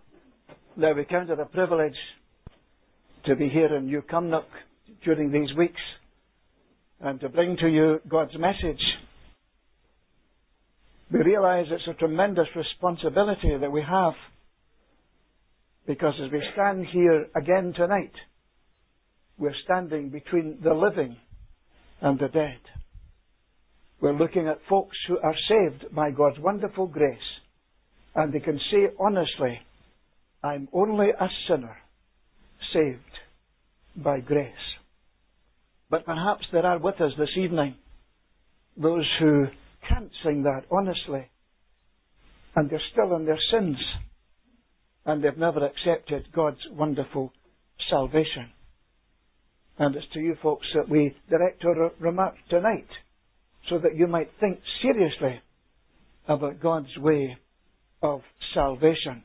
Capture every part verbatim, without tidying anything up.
Now, we count it a privilege to be here in New Cumnock during these weeks and to bring to you God's message. We realize it's a tremendous responsibility that we have, because as we stand here again tonight, we're standing between the living and the dead. We're looking at folks who are saved by God's wonderful grace, and they can say honestly, I'm only a sinner saved by grace. But perhaps there are with us this evening those who can't sing that honestly, and they're still in their sins, and they've never accepted God's wonderful salvation. And it's to you folks that we direct our remarks tonight, so that you might think seriously about God's way of salvation.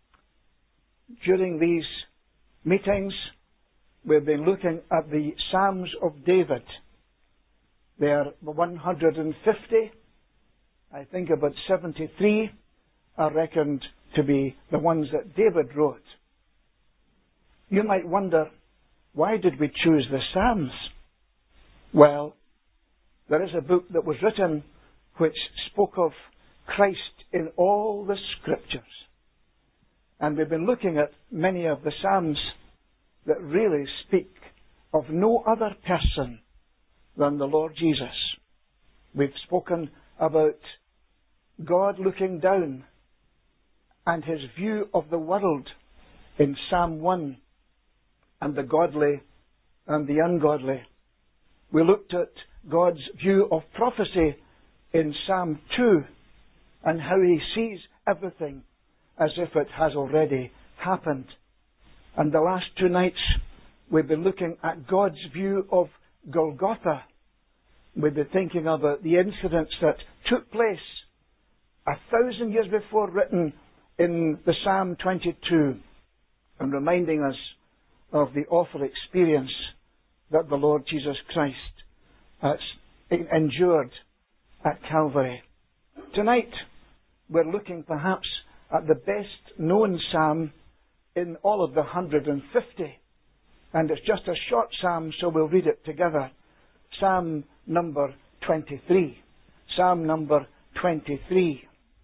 During these meetings, we've been looking at the Psalms of David. They are one hundred fifty. I think about seventy-three are reckoned to be the ones that David wrote. You might wonder, why did we choose the Psalms? Well, there is a book that was written which spoke of Christ in all the Scriptures. And we've been looking at many of the Psalms that really speak of no other person than the Lord Jesus. We've spoken about God looking down and His view of the world in Psalm one, and the godly and the ungodly. We looked at God's view of prophecy in Psalm two, and how He sees everything as if it has already happened. And the last two nights we've been looking at God's view of Golgotha. We've been thinking about the incidents that took place a thousand years before, written in the Psalm twenty-two, and reminding us of the awful experience that the Lord Jesus Christ has endured at Calvary. Tonight, we're looking perhaps at the best known psalm in all of the one hundred fifty. And it's just a short psalm, so we'll read it together. Psalm number twenty-three. Psalm number twenty-three.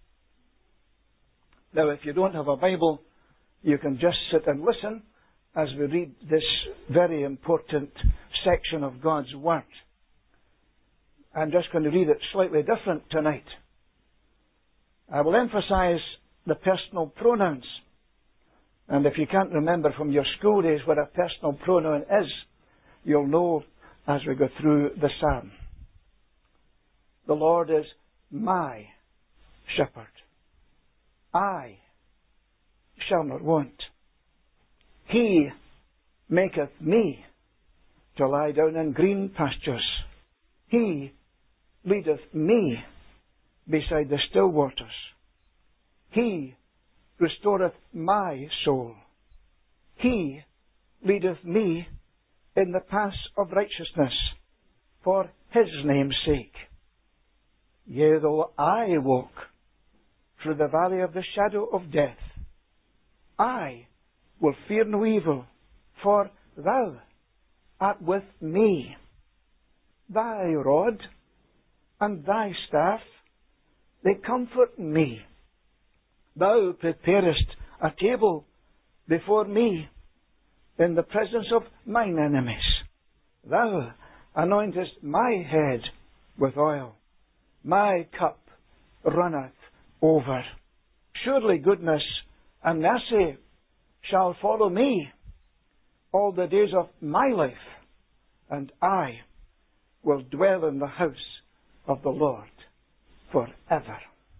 Now, if you don't have a Bible, you can just sit and listen as we read this very important section of God's Word. I'm just going to read it slightly different tonight. I will emphasize the personal pronouns. And if you can't remember from your school days what a personal pronoun is, you'll know as we go through the psalm. The Lord is my shepherd. I shall not want. He maketh me to lie down in green pastures. He leadeth me beside the still waters. He restoreth my soul. He leadeth me in the paths of righteousness for His name's sake. Yea, though I walk through the valley of the shadow of death, I will fear no evil, for Thou art with me. Thy rod and Thy staff, they comfort me. Thou preparest a table before me in the presence of mine enemies. Thou anointest my head with oil. My cup runneth over. Surely goodness and mercy shall follow me all the days of my life, and I will dwell in the house of the Lord forever.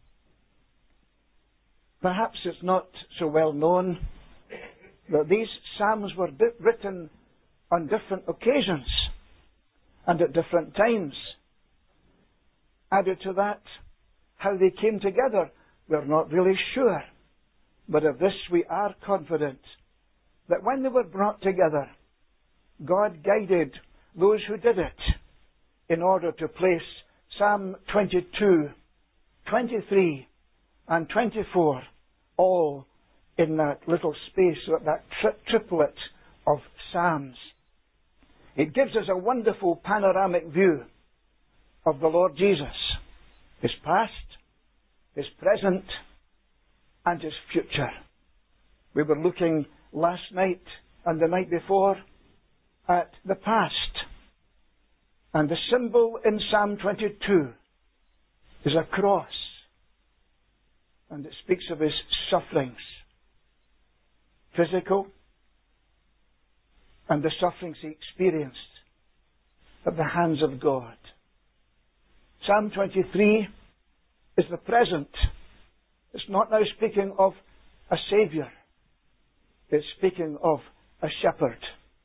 Perhaps it's not so well known that these psalms were di- written on different occasions and at different times. Added to that, how they came together, we're not really sure. But of this we are confident, that when they were brought together, God guided those who did it in order to place Psalm twenty-two, twenty-three, and twenty-four all in that little space, that tri- triplet of Psalms. It gives us a wonderful panoramic view of the Lord Jesus, His past, His present, and His future. We were looking last night and the night before at the past. And the symbol in Psalm twenty-two is a cross. And it speaks of His sufferings, physical, and the sufferings He experienced at the hands of God. Psalm twenty-three is the present. It's not now speaking of a Saviour. It's speaking of a shepherd.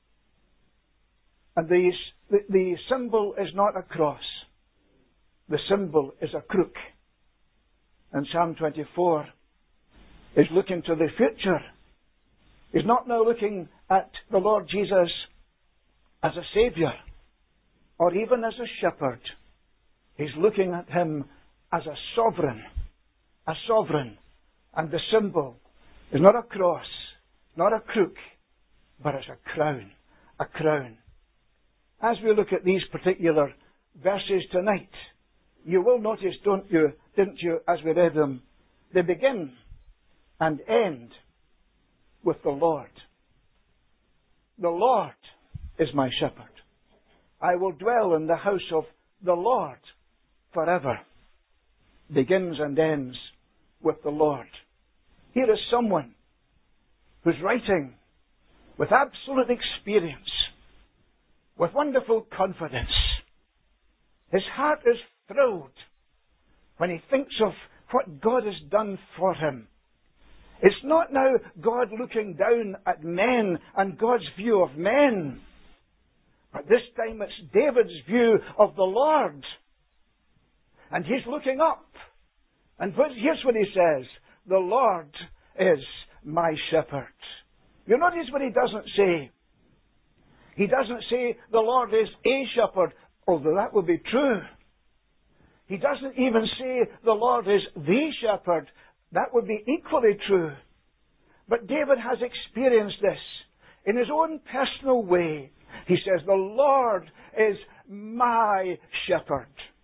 And the, the, the symbol is not a cross. The symbol is a crook. And Psalm twenty-four is looking to the future. He's not now looking at the Lord Jesus as a Saviour or even as a shepherd. He's looking at Him as a sovereign. A sovereign. And the symbol is not a cross, not a crook, but it's a crown. A crown. As we look at these particular verses tonight, you will notice, don't you, didn't you, as we read them, they begin and end with the Lord. The Lord is my shepherd. I will dwell in the house of the Lord forever. Begins and ends with the Lord. Here is someone who's writing with absolute experience, with wonderful confidence. His heart is thrilled when he thinks of what God has done for him. It's not now God looking down at men and God's view of men. But this time it's David's view of the Lord. And he's looking up. And here's what he says. The Lord is my shepherd. You notice what he doesn't say. He doesn't say the Lord is a shepherd, although that would be true. He doesn't even say the Lord is the shepherd. That would be equally true. But David has experienced this in his own personal way. He says, the Lord is my shepherd.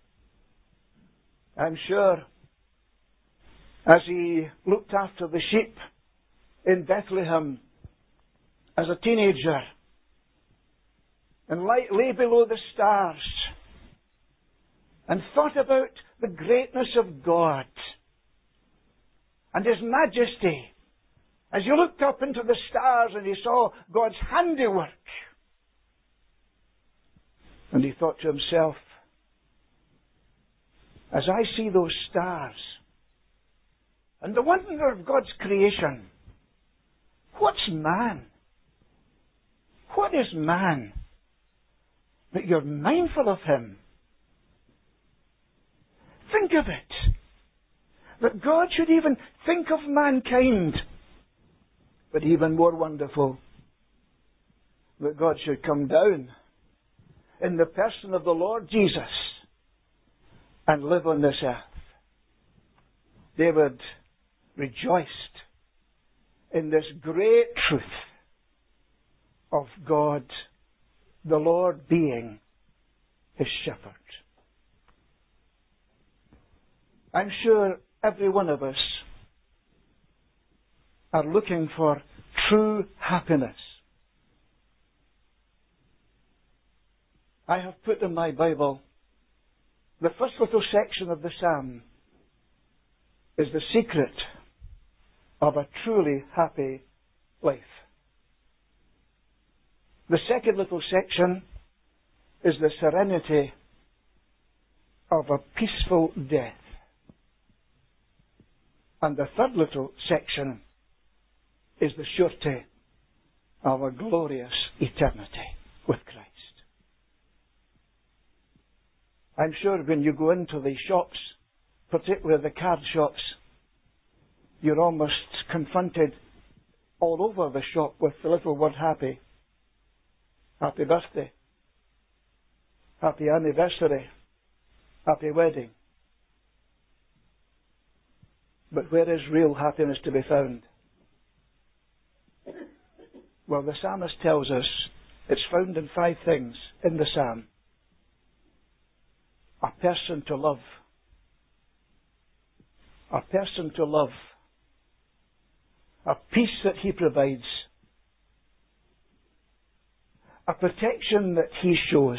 I'm sure as he looked after the sheep in Bethlehem as a teenager and lay, lay below the stars and thought about the greatness of God and His majesty, as he looked up into the stars and he saw God's handiwork, and he thought to himself, as I see those stars and the wonder of God's creation, what's man? What is man that you're mindful of him? Think of it. That God should even think of mankind. But even more wonderful, that God should come down in the person of the Lord Jesus and live on this earth. David rejoiced in this great truth of God, the Lord being his shepherd. I'm sure every one of us are looking for true happiness. I have put in my Bible the first little section of the psalm is the secret of a truly happy life. The second little section is the serenity of a peaceful death. And the third little section is the surety of a glorious eternity with Christ. I'm sure when you go into the shops, particularly the card shops, you're almost confronted all over the shop with the little word happy. Happy birthday. Happy anniversary. Happy wedding. But where is real happiness to be found? Well, the psalmist tells us it's found in five things in the psalm. A person to love. A person to love. A peace that he provides. A protection that he shows.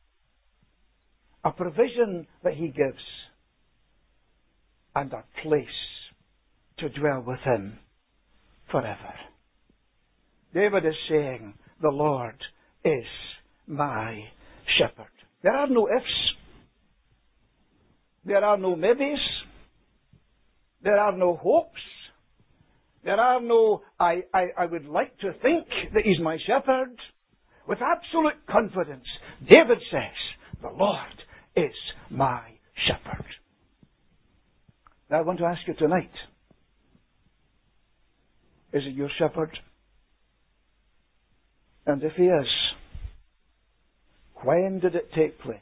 A provision that he gives. And a place to dwell with him forever. David is saying, the Lord is my shepherd. There are no ifs. There are no maybes. There are no hopes. There are no, I, I, I would like to think that he's my shepherd. With absolute confidence, David says, the Lord is my shepherd. Now I want to ask you tonight, is it your shepherd? And if he is, when did it take place?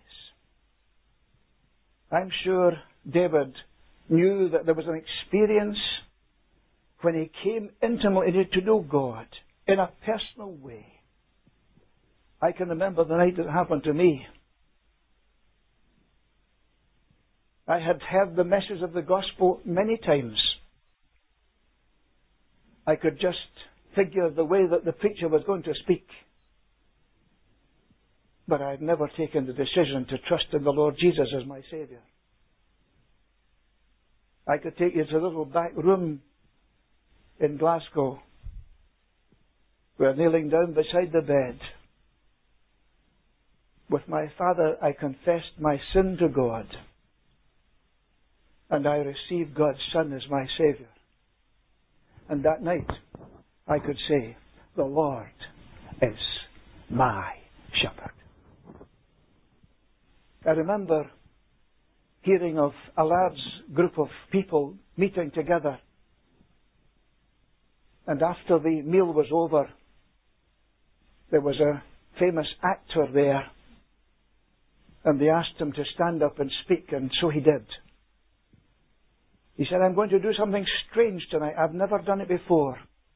I'm sure David knew that there was an experience when he came intimately to know God in a personal way. I can remember the night it happened to me. I had heard the message of the gospel many times. I could just figure the way that the preacher was going to speak. But I had never taken the decision to trust in the Lord Jesus as my Saviour. I could take you to a little back room in Glasgow, where kneeling down beside the bed, with my father I confessed my sin to God, and I received God's Son as my Saviour. And that night I could say, the Lord is my shepherd. I remember hearing of a large group of people meeting together. And after the meal was over, there was a famous actor there. And they asked him to stand up and speak, and so he did. He said, I'm going to do something strange tonight. I've never done it before.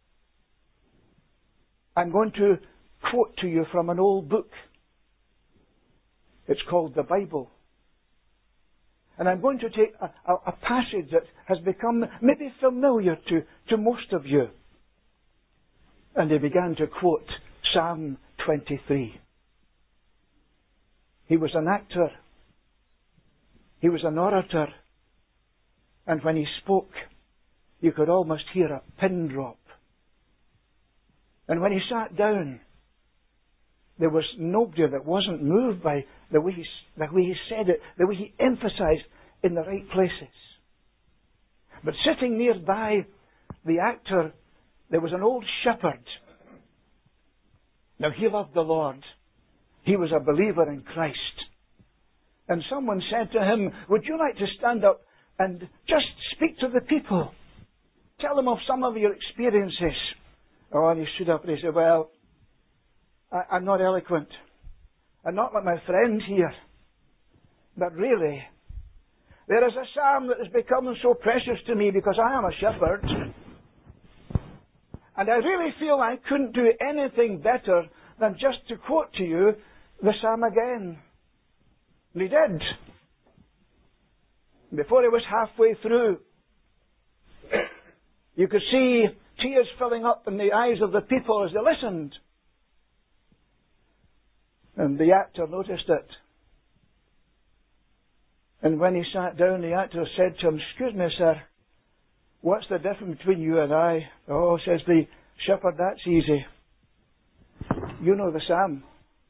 I'm going to quote to you from an old book. It's called the Bible. And I'm going to take a, a, a passage that has become maybe familiar to, to most of you. And he began to quote Psalm twenty-three. He was an actor. He was an orator. And when he spoke, you could almost hear a pin drop. And when he sat down, there was nobody that wasn't moved by the way he, the way he said it, the way he emphasized in the right places. But sitting nearby the actor, there was an old shepherd. Now he loved the Lord. He was a believer in Christ. And someone said to him, would you like to stand up and just speak to the people? Tell them of some of your experiences. Oh, and he stood up and he said, well, I, I'm not eloquent. I'm not like my friend here. But really, there is a psalm that has become so precious to me because I am a shepherd. And I really feel I couldn't do anything better than just to quote to you the psalm again. And he did. Before he was halfway through, you could see tears filling up in the eyes of the people as they listened. And the actor noticed it. And when he sat down, the actor said to him, excuse me, sir, what's the difference between you and I? Oh, says the shepherd, that's easy. You know the psalm.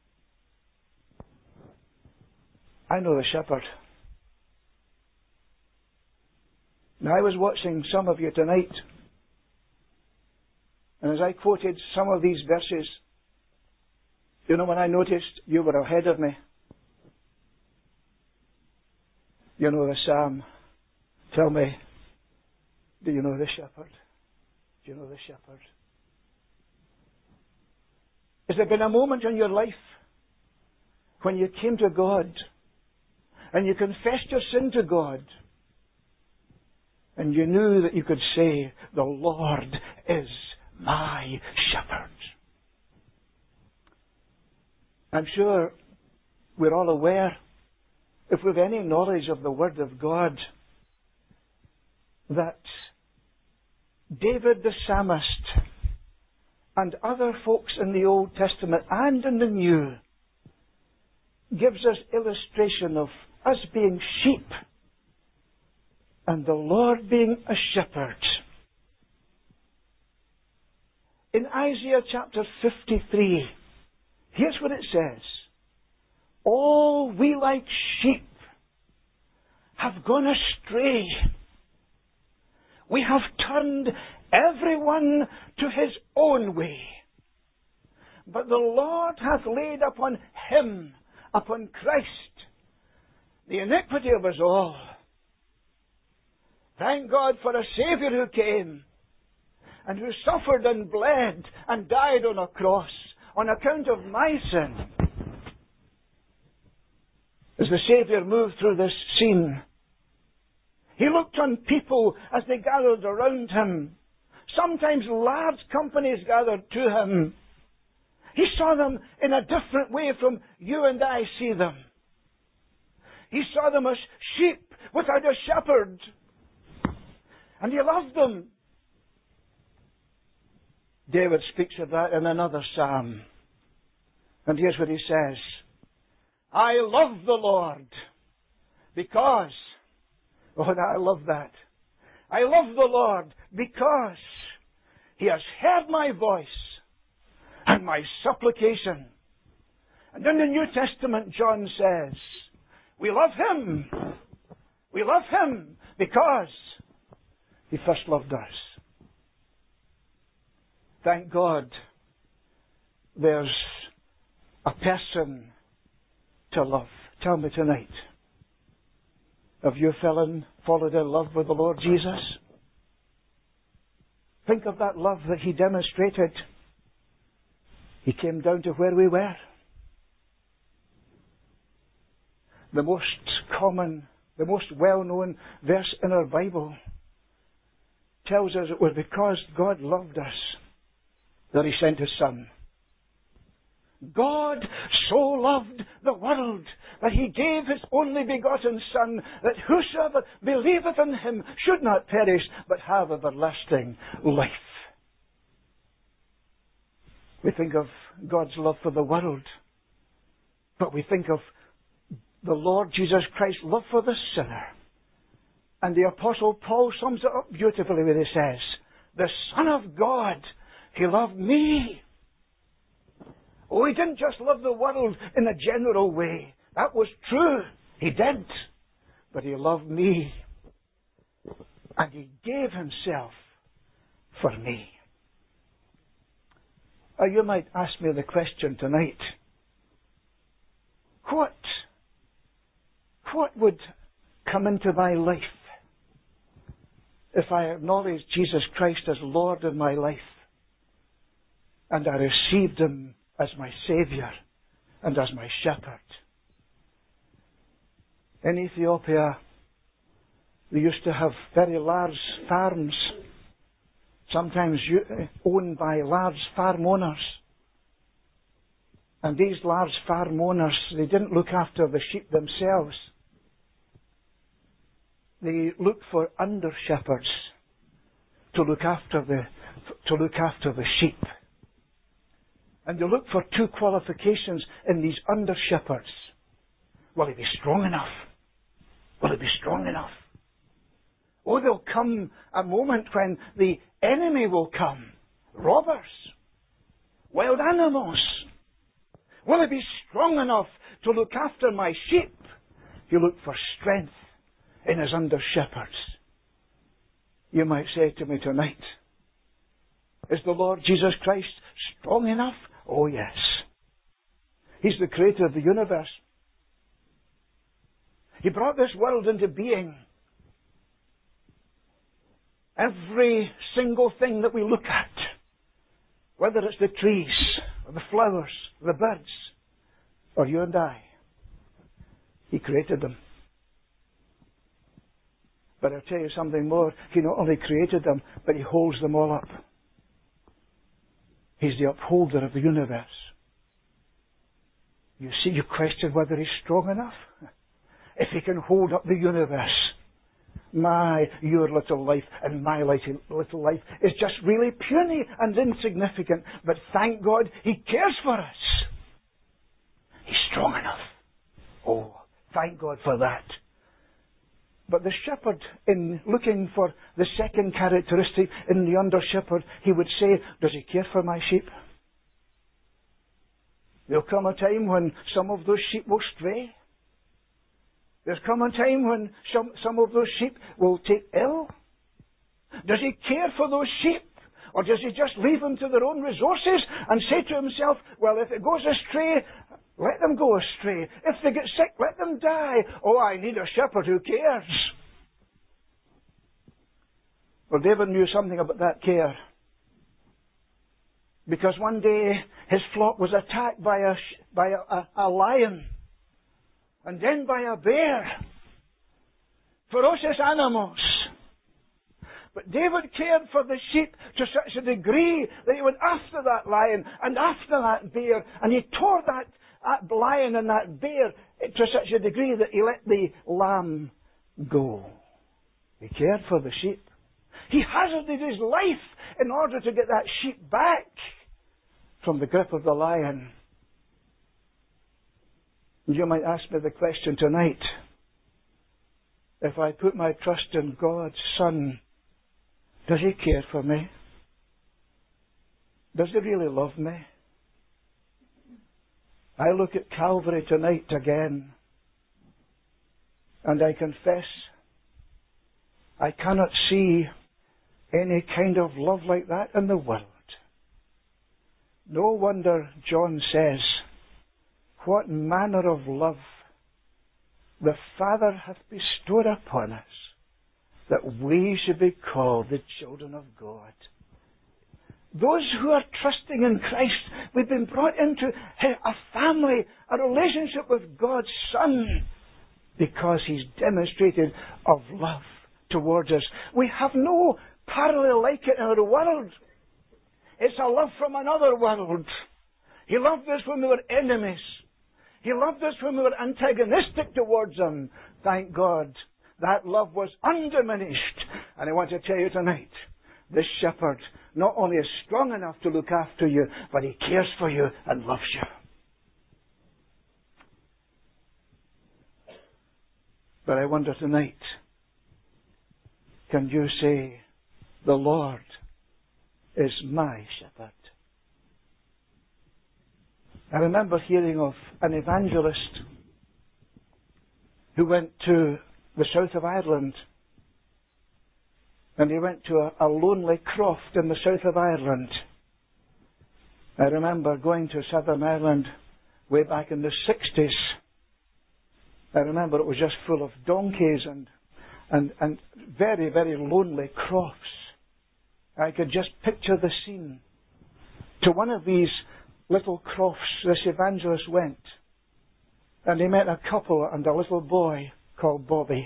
I know the shepherd. Now, I was watching some of you tonight, and as I quoted some of these verses, you know when I noticed you were ahead of me? You know the psalm. Tell me, do you know the shepherd? Do you know the shepherd? Has there been a moment in your life when you came to God and you confessed your sin to God and you knew that you could say, the Lord is my shepherd? I'm sure we're all aware, if we've any knowledge of the Word of God, that David the psalmist and other folks in the Old Testament and in the New gives us illustration of us being sheep and the Lord being a shepherd. In Isaiah chapter fifty-three, here's what it says. All we like sheep have gone astray. We have turned everyone to his own way. But the Lord hath laid upon him, upon Christ, the iniquity of us all. Thank God for a Saviour who came and who suffered and bled and died on a cross on account of my sin. As the Saviour moved through this scene, He looked on people as they gathered around Him. Sometimes large companies gathered to Him. He saw them in a different way from you and I see them. He saw them as sheep without a shepherd. And He loved them. David speaks of that in another psalm. And here's what he says. I love the Lord because... Oh, I love that. I love the Lord because He has heard my voice and my supplication. And in the New Testament, John says, we love Him. We love Him because He first loved us. Thank God there's a person to love. Tell me tonight, have you fallen, fallen in love with the Lord Jesus? Think of that love that He demonstrated. He came down to where we were. The most common, the most well-known verse in our Bible tells us it was because God loved us that He sent His Son. God so loved the world that He gave His only begotten Son, that whosoever believeth in Him should not perish, but have everlasting life. We think of God's love for the world, but we think of the Lord Jesus Christ's love for the sinner. And the Apostle Paul sums it up beautifully when he says, the Son of God, He loved me. Oh, He didn't just love the world in a general way. That was true. He did. But He loved me. And He gave Himself for me. Or you might ask me the question tonight. What, what would come into my life if I acknowledged Jesus Christ as Lord of my life and I received Him as my Saviour and as my Shepherd? In Ethiopia, they used to have very large farms, sometimes owned by large farm owners. And these large farm owners, they didn't look after the sheep themselves. They looked for under-shepherds to look after the, to look after the sheep. And they look for two qualifications in these under-shepherds. Will he be strong enough? Will he be strong enough? Oh, there'll come a moment when the enemy will come. Robbers. Wild animals. Will he be strong enough to look after my sheep? You look for strength in his under-shepherds. You might say to me tonight, is the Lord Jesus Christ strong enough? Oh, yes. He's the creator of the universe. He brought this world into being. Every single thing that we look at, whether it's the trees, or the flowers, or the birds, or you and I, He created them. But I'll tell you something more. He not only created them, but He holds them all up. He's the upholder of the universe. You see, you question whether he's strong enough. If he can hold up the universe. My, your little life and my little life is just really puny and insignificant. But thank God he cares for us. He's strong enough. Oh, thank God for that. But the shepherd, in looking for the second characteristic in the under-shepherd, he would say, does he care for my sheep? There'll come a time when some of those sheep will stray. There's come a time when some, some of those sheep will take ill. Does he care for those sheep? Or does he just leave them to their own resources and say to himself, well, if it goes astray, let them go astray. If they get sick, let them die. Oh, I need a shepherd who cares. Well, David knew something about that care. Because one day his flock was attacked by a, by a, a, a lion. And then by a bear. Ferocious animals. But David cared for the sheep to such a degree that he went after that lion and after that bear. And he tore that, that lion and that bear to such a degree that he let the lamb go. He cared for the sheep. He hazarded his life in order to get that sheep back from the grip of the lion. You might ask me the question tonight. If I put my trust in God's Son, does he care for me? Does he really love me? I look at Calvary tonight again, and I confess I cannot see any kind of love like that in the world. No wonder John says, what manner of love the Father hath bestowed upon us, that we should be called the children of God. Those who are trusting in Christ, we've been brought into a family, a relationship with God's Son, because he's demonstrated of love towards us. We have no parallel like it in our world. It's a love from another world. He loved us when we were enemies. He loved us when we were antagonistic towards him. Thank God. That love was undiminished. And I want to tell you tonight, this shepherd not only is strong enough to look after you, but he cares for you and loves you. But I wonder tonight, can you say, the Lord is my shepherd? I remember hearing of an evangelist who went to the south of Ireland. And he went to a, a lonely croft in the south of Ireland. I remember going to Southern Ireland way back in the sixties. I remember it was just full of donkeys and, and, and very, very lonely crofts. I could just picture the scene. To one of these little crofts, this evangelist went. And he met a couple and a little boy called Bobby.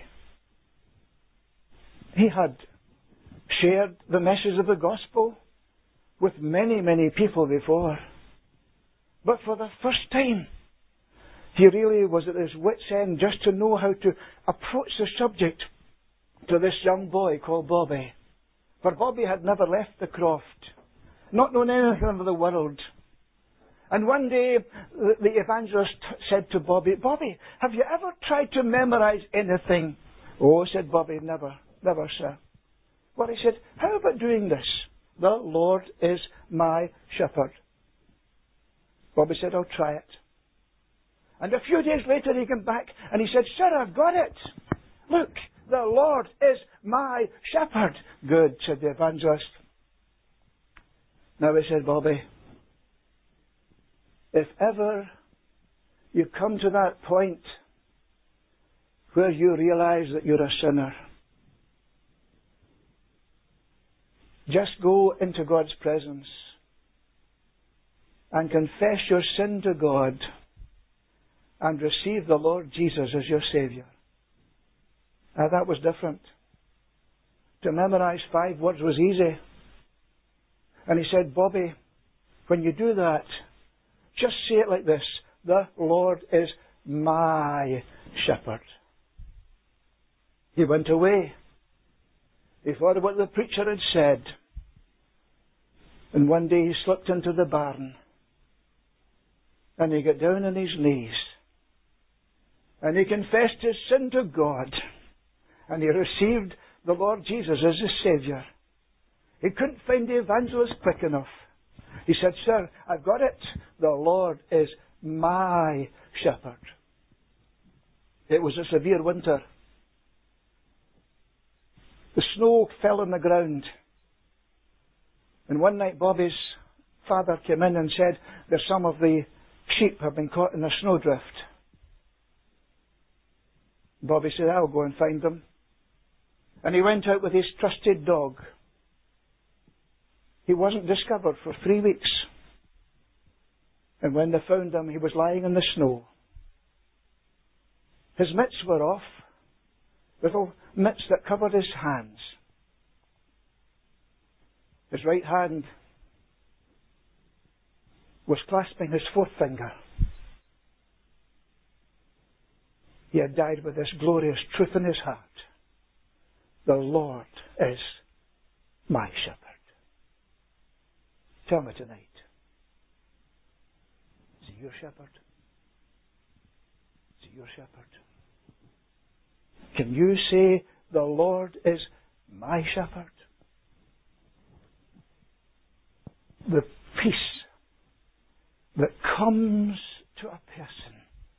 He had shared the message of the gospel with many, many people before. But for the first time, he really was at his wit's end just to know how to approach the subject to this young boy called Bobby. For Bobby had never left the croft, not known anything of the world. And one day, the evangelist said to Bobby, Bobby, have you ever tried to memorize anything? Oh, said Bobby, never, never, sir. Well, he said, how about doing this? The Lord is my shepherd. Bobby said, I'll try it. And a few days later he came back and he said, sir, I've got it. Look, the Lord is my shepherd. Good, said the evangelist. Now he said, Bobby, if ever you come to that point where you realize that you're a sinner, just go into God's presence and confess your sin to God and receive the Lord Jesus as your Saviour. Now that was different. To memorize five words was easy. And he said, Bobby, when you do that, just say it like this, the Lord is my shepherd. He went away. He thought of what the preacher had said. And one day he slipped into the barn. And he got down on his knees. And he confessed his sin to God. And he received the Lord Jesus as his Saviour. He couldn't find the evangelist quick enough. He said, "Sir, I've got it. The Lord is my shepherd." It was a severe winter. The snow fell on the ground. And one night Bobby's father came in and said that some of the sheep have been caught in a snowdrift. Bobby said, "I'll go and find them." And he went out with his trusted dog. He wasn't discovered for three weeks. And when they found him, he was lying in the snow. His mitts were off, little mitts that covered his hands. His right hand was clasping his fourth finger. He had died with this glorious truth in his heart. The Lord is my shepherd. Tell me tonight, is he your shepherd? Is he your shepherd? Can you say, the Lord is my shepherd? The peace that comes to a person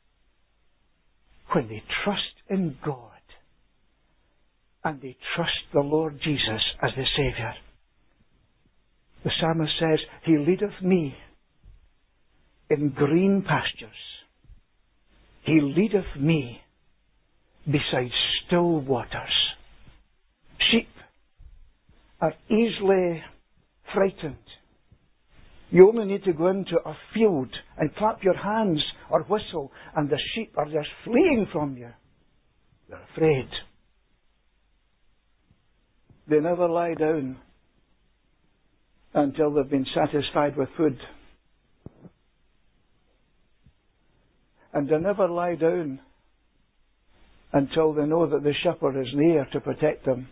when they trust in God and they trust the Lord Jesus as the Saviour. The psalmist says, "He leadeth me in green pastures. He leadeth me beside still waters." Sheep are easily frightened. You only need to go into a field and clap your hands or whistle, and the sheep are just fleeing from you. They're afraid. They never lie down until they've been satisfied with food. And they never lie down until they know that the shepherd is near to protect them.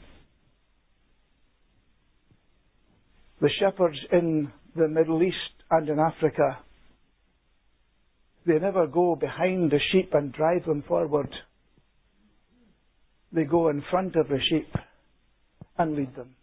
The shepherds in the Middle East and in Africa, they never go behind the sheep and drive them forward. They go in front of the sheep and lead them.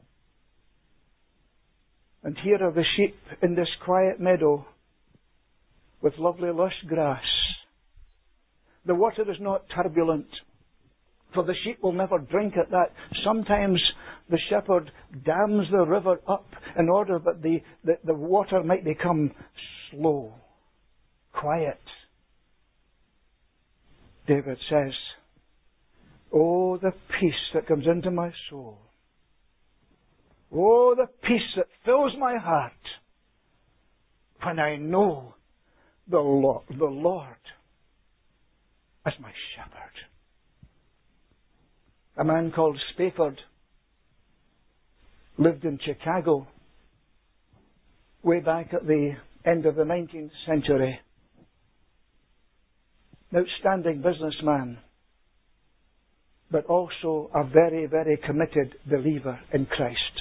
And here are the sheep in this quiet meadow with lovely lush grass. The water is not turbulent, for the sheep will never drink at that. Sometimes the shepherd dams the river up in order that the, the, the water might become slow, quiet. David says, "Oh, the peace that comes into my soul. Oh, the peace that fills my heart when I know the Lord, the Lord as my shepherd." A man called Spafford lived in Chicago way back at the end of the nineteenth century. An outstanding businessman, but also a very, very committed believer in Christ.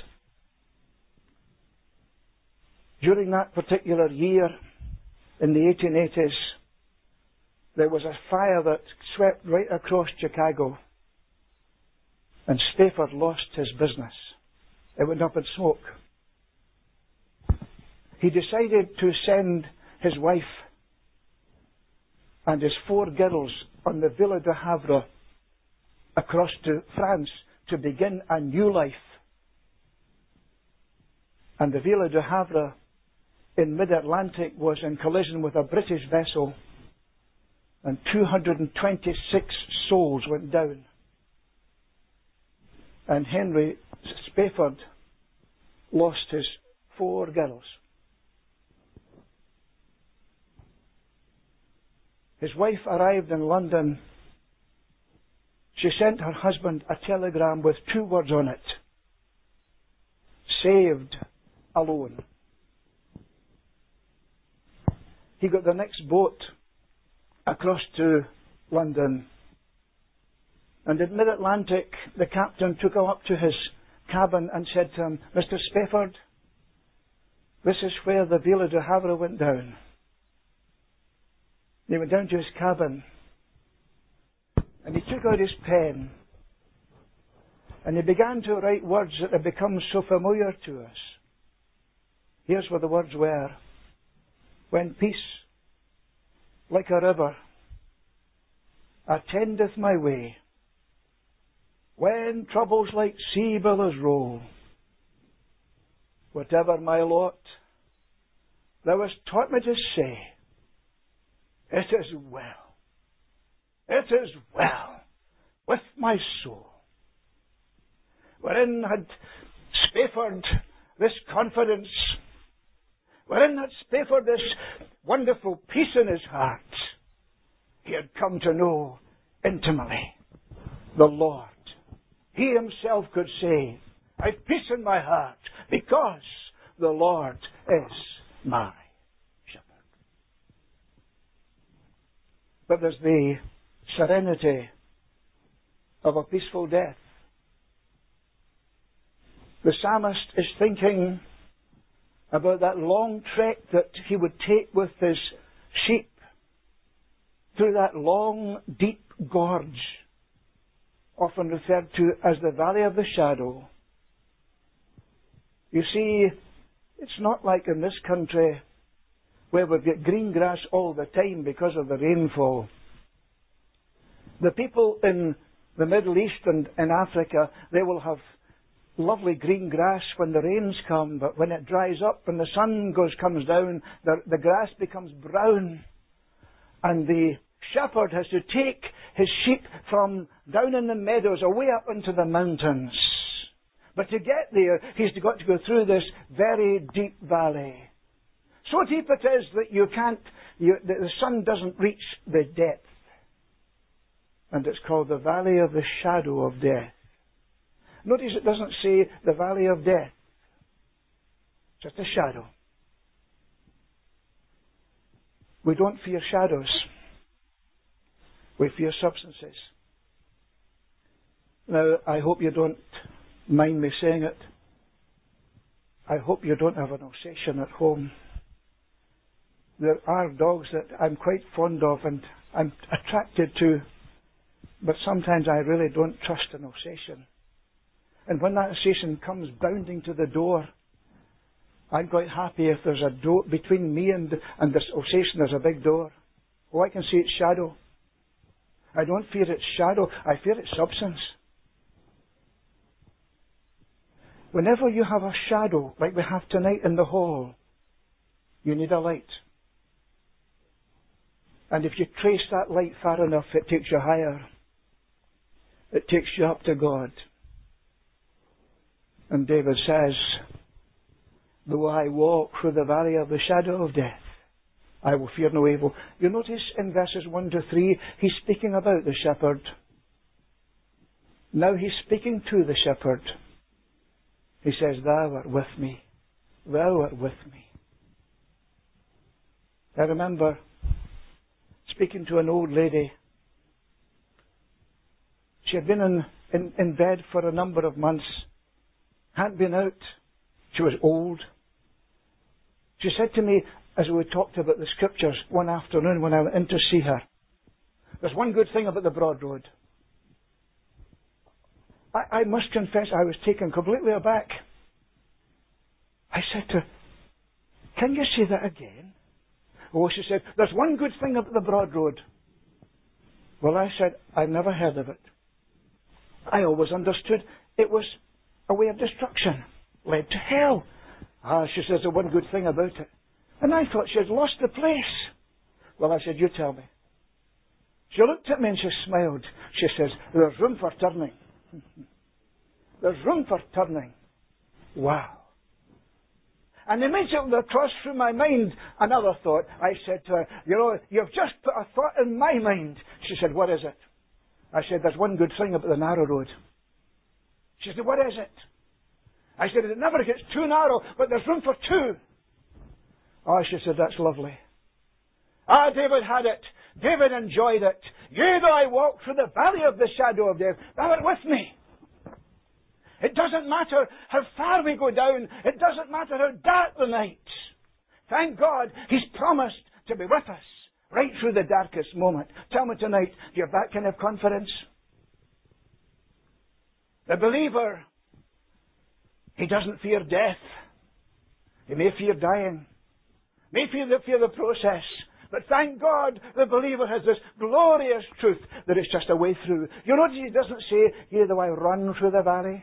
During that particular year, in the eighteen eighties, there was a fire that swept right across Chicago, and Spafford lost his business. It went up in smoke. He decided to send his wife and his four girls on the Ville de Havre across to France to begin a new life. And the Ville de Havre in mid-Atlantic was in collision with a British vessel, and two hundred twenty-six souls went down. And Henry Spafford lost his four girls. His wife arrived in London. She sent her husband a telegram with two words on it: "Saved alone." He got the next boat across to London. And in mid-Atlantic, the captain took him up to his cabin and said to him, "Mister Spafford, this is where the Vila de Havre went down." He went down to his cabin and he took out his pen and he began to write words that have become so familiar to us. Here's what the words were. "When peace, like a river, attendeth my way, when troubles like sea billows roll, whatever my lot, thou hast taught me to say, it is well, it is well with my soul." Wherein had Spafford this confidence? Wherein had Spafford this wonderful peace in his heart? He had come to know intimately the Lord. He himself could say, "I've peace in my heart because the Lord is my shepherd." But there's the serenity of a peaceful death. The psalmist is thinking about that long trek that he would take with his sheep through that long, deep gorge, often referred to as the Valley of the Shadow. You see, it's not like in this country where we've got green grass all the time because of the rainfall. The people in the Middle East and in Africa, they will have lovely green grass when the rains come, but when it dries up and the sun goes comes down, the, the grass becomes brown. And the shepherd has to take his sheep from down in the meadows away up into the mountains. But to get there, he's got to go through this very deep valley. So deep it is that you can't, you, the, the sun doesn't reach the depth. And it's called the Valley of the Shadow of Death. Notice it doesn't say the Valley of Death. Just a shadow. We don't fear shadows. We fear substances. Now, I hope you don't mind me saying it. I hope you don't have an Alsatian at home. There are dogs that I'm quite fond of and I'm attracted to, but sometimes I really don't trust an Alsatian. And when that Alsatian comes bounding to the door, I'm quite happy if there's a door between me and, and this Alsatian, there's a big door. Oh, I can see its shadow. I don't fear its shadow, I fear its substance. Whenever you have a shadow, like we have tonight in the hall, you need a light. And if you trace that light far enough, it takes you higher. It takes you up to God. And David says, "Though I walk through the valley of the shadow of death, I will fear no evil." You notice in verses one to three, he's speaking about the shepherd. Now he's speaking to the shepherd. He says, "Thou art with me. Thou art with me." I remember speaking to an old lady. She had been in, in, in bed for a number of months. Hadn't been out. She was old. She said to me, as we talked about the scriptures one afternoon when I went in to see her, "There's one good thing about the broad road." I, I must confess I was taken completely aback. I said to her, "Can you say that again?" Oh, she said, "There's one good thing about the broad road." Well, I said, "I've never heard of it. I always understood it was a way of destruction, led to hell." Ah, she says, "the one good thing about it." And I thought she had lost the place. Well, I said, "You tell me." She looked at me and she smiled. She says, "There's room for turning." There's room for turning. Wow. And immediately there crossed through my mind another thought. I said to her, "You know, you've just put a thought in my mind." She said, "What is it?" I said, "There's one good thing about the narrow road." She said, "What is it?" I said, "It never gets too narrow, but there's room for two." Oh, she said, "That's lovely." Ah, David had it. David enjoyed it. Yea, though I walk through the valley of the shadow of death, thou art with me. It doesn't matter how far we go down. It doesn't matter how dark the night. Thank God He's promised to be with us right through the darkest moment. Tell me tonight, do you have that kind of confidence? The believer, he doesn't fear death. He may fear dying. May fear the, fear the process. But thank God the believer has this glorious truth that it's just a way through. You notice he doesn't say, yea, though I run through the valley.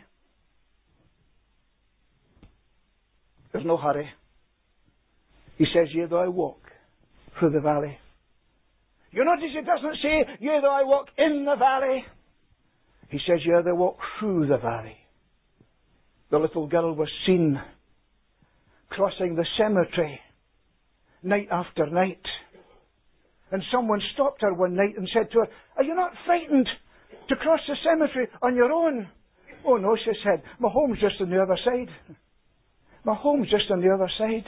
There's no hurry. He says, yea, though I walk through the valley. You notice he doesn't say, yea, though I walk in the valley. He says, yea, though I walk through the valley. The little girl was seen crossing the cemetery night after night. And someone stopped her one night and said to her, are you not frightened to cross the cemetery on your own? Oh no, she said, my home's just on the other side. My home's just on the other side.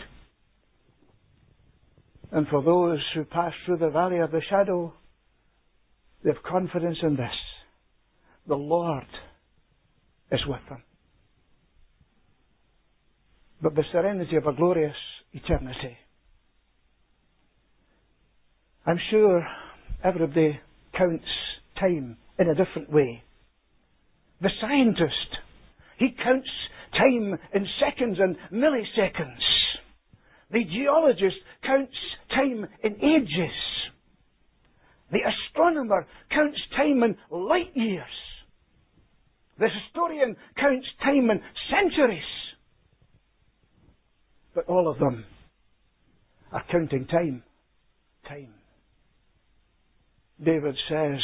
And for those who pass through the valley of the shadow, they have confidence in this. The Lord is with them. But the serenity of a glorious eternity. I'm sure everybody counts time in a different way. The scientist, he counts time in seconds and milliseconds. The geologist counts time in ages. The astronomer counts time in light years. The historian counts time in centuries. But all of them are counting time. Time. David says,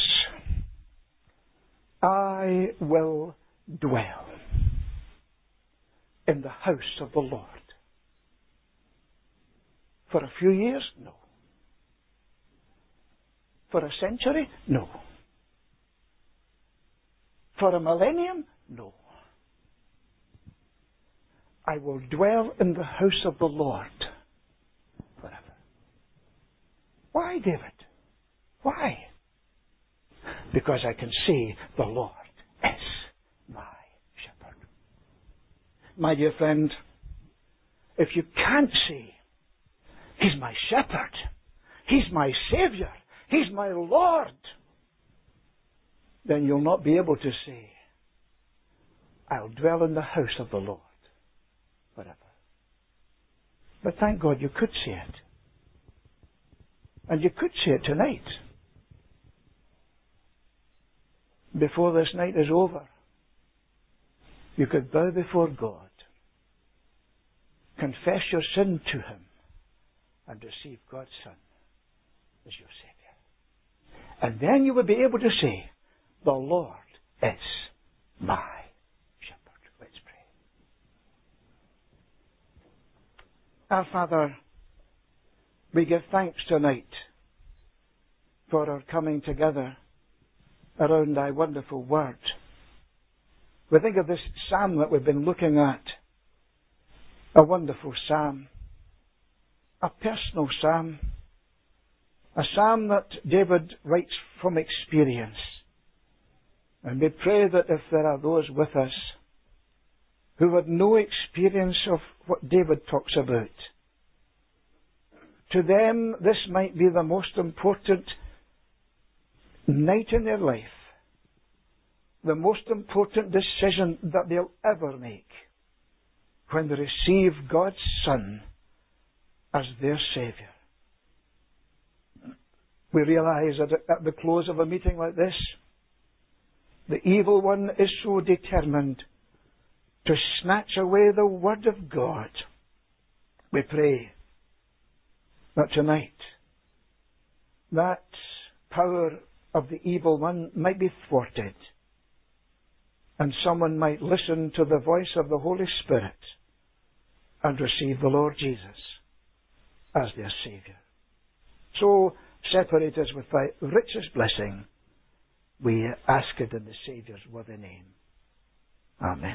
I will dwell in the house of the Lord. For a few years? No. For a century? No. For a millennium? No. I will dwell in the house of the Lord forever. Why, David? Why? Because I can see the Lord is my shepherd. My dear friend, if you can't see He's my shepherd, He's my Saviour, He's my Lord, then you'll not be able to say, I'll dwell in the house of the Lord forever. But thank God you could see it. And you could see it tonight. Before this night is over, you could bow before God, confess your sin to Him, and receive God's Son as your Saviour. And then you would be able to say, the Lord is my shepherd. Let's pray. Our Father, we give thanks tonight for our coming together around Thy wonderful Word. We think of this psalm that we've been looking at. A wonderful psalm. A personal psalm. A psalm that David writes from experience. And we pray that if there are those with us who had no experience of what David talks about, to them this might be the most important night in their life, the most important decision that they'll ever make when they receive God's Son as their Saviour. We realize that at the close of a meeting like this, the evil one is so determined to snatch away the Word of God. We pray that tonight that power of the evil one might be thwarted, and someone might listen to the voice of the Holy Spirit and receive the Lord Jesus as their Saviour. So separate us with Thy richest blessing. We ask it in the Saviour's worthy name. Amen.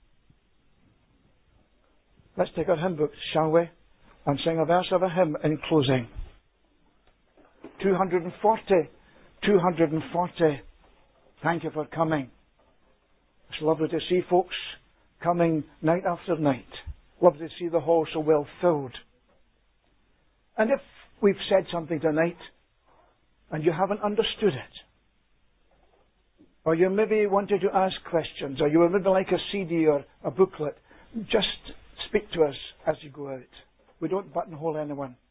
Let's take our hymn books, shall we? And sing a verse of a hymn in closing. two hundred forty. two hundred forty. Thank you for coming. It's lovely to see folks coming night after night. Lovely to see the hall so well filled. And if we've said something tonight and you haven't understood it, or you maybe wanted to ask questions, or you would maybe like a C D or a booklet, just speak to us as you go out. We don't buttonhole anyone.